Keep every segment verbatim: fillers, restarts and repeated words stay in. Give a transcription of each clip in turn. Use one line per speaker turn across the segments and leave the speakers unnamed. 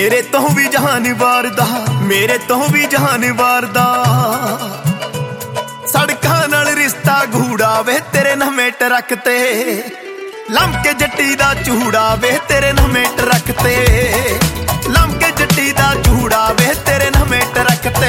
ਮੇਰੇ ਤੋਂ ਵੀ ਜਹਾਨ ਵਾਰਦਾ, ਮੇਰੇ ਤੋਂ ਵੀ ਜਹਾਨ ਵਾਰਦਾ। ਸੜਕਾਂ ਨਾਲ ਰਿਸ਼ਤਾ ਗੂੜਾ ਵੇ ਤੇਰੇ ਨਵੇਂ ਟਰੱਕ ਤੇ, ਲੰਮਕੇ ਜੱਟੀ ਦਾ ਚੂੜਾ ਵੇ ਤੇਰੇ ਨਵੇਂ ਟਰੱਕ ਤੇ, ਲੰਮਕੇ ਜੱਟੀ ਦਾ ਚੂੜਾ ਵੇ ਤੇਰੇ ਨਵੇਂ ਟਰੱਕ ਤੇ।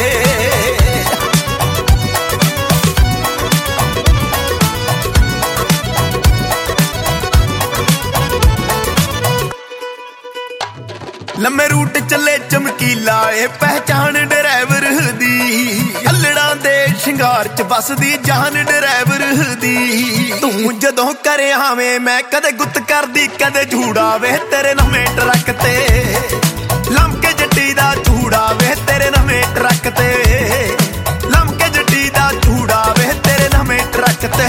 ਲੰਮੇ ਰੂਟ ਚੱਲੇ ਚਮਕੀਲਾ ਏ ਪਹਿਚਾਣ ਡਰਾਈਵਰ ਦੀ, ਅੱਲੜਾਂ ਦੇ ਸ਼ਿੰਗਾਰ ਚ ਬਸਦੀ ਜਾਨ ਡਰਾਈਵਰ ਦੀ। ਤੂੰ ਜਦੋਂ ਕਰ ਆਵੇਂ ਮੈਂ ਕਦੇ ਗੁੱਤ ਕਰਦੀ ਕਦੇ ਝੂੜਾ ਵੇ ਤੇਰੇ ਨਵੇਂ ਟਰੱਕ ਤੇ, ਲੰਮਕੇ ਜੱਟੀ ਦਾ ਝੂੜਾ ਵੇ ਤੇਰੇ ਨਵੇਂ ਟਰੱਕ ਤੇ, ਲੰਮਕੇ ਜੱਟੀ ਦਾ ਝੂੜਾ ਵੇ ਤੇਰੇ ਨਵੇਂ ਟਰੱਕ ਤੇ।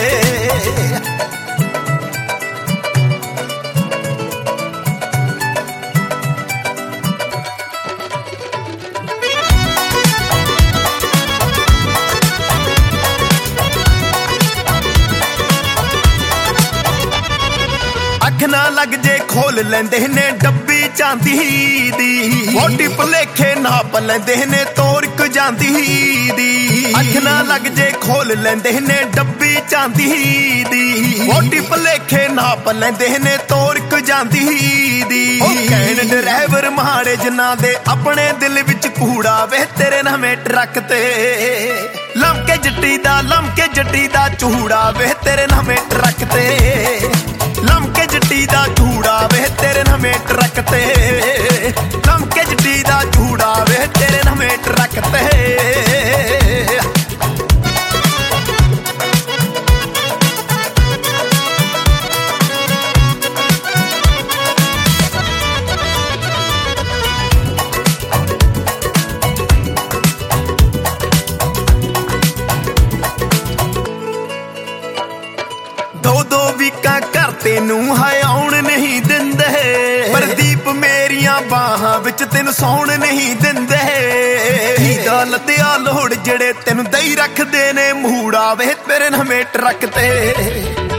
ਅੱਖ ਨਾ ਲੱਗ ਜੇ ਖੋਲ ਲੈਂਦੇ ਨੇ ਡੱਬੀ ਚਾਂਦੀ ਦੀ, ਮੋਟੀ ਭੁਲੇਖੇ ਨਾਪ ਲੈਂਦੇ ਨੇ ਤੋਰ ਕ ਜਾਂਦੀ ਦੀ। ਅੱਖ ਨਾ ਲੱਗ ਜੇ ਖੋਲ ਲੈਂਦੇ ਨੇ ਡੱਬੀ ਚਾਂਦੀ ਦੀ, ਮੋਟੀ ਭੁਲੇਖੇ ਨਾਪ ਲੈਂਦੇ ਨੇ ਤੋਰ ਕ ਜਾਂਦੀ ਦੀ। ਉਹ ਕਹਿਣ ਡਰਾਈਵਰ ਮਾੜੇ ਜਿਨ੍ਹਾਂ ਦੇ ਆਪਣੇ ਦਿਲ ਵਿੱਚ ਕੂੜਾ ਵੇ ਤੇਰੇ ਨਵੇਂ ਟਰੱਕ ਤੇ, ਲੰਮਕੇ ਜੱਟੀ ਦਾ ਲੰਮਕੇ ਜੱਟੀ ਦਾ ਚੂੜਾ ਵੇ ਤੇਰੇ ਨਵੇਂ ਟਰੱਕ ਤੇ, ਲੰਮਕੇ ਜੱਟੀ ਦਾ ਚੂੜਾ ਵੇ ਤੇਰੇ ਨਵੇਂ ਟਰੱਕ ਤੇ, ਲੰਮਕੇ ਜੱਟੀ ਦਾ ਚੂੜਾ ਵੇ ਤੇਰੇ ਨਵੇਂ ਟਰੱਕ ਤੇ। ਦੋ ਦੋ ਵੀਕਾਂ ਘਰ ਤੈਨੂੰ ਹਾਏ ਆਉਣ ਨਹੀਂ ਦਿੰਦੇ, ਪ੍ਰਦੀਪ ਮੇਰੀਆਂ ਬਾਹਾਂ ਵਿੱਚ ਤੈਨੂੰ ਸੌਣ ਨਹੀਂ ਦਿੰਦੇ। ਇਹਦਾ ਲੱਦਿਆ ਲੋੜ ਜਿਹੜੇ ਤੈਨੂੰ ਦਈ ਰੱਖਦੇ ਨੇ ਮੂੜਾ ਵੇ ਤੇਰੇ ਨਵੇਂ ਟਰੱਕ ਤੇ।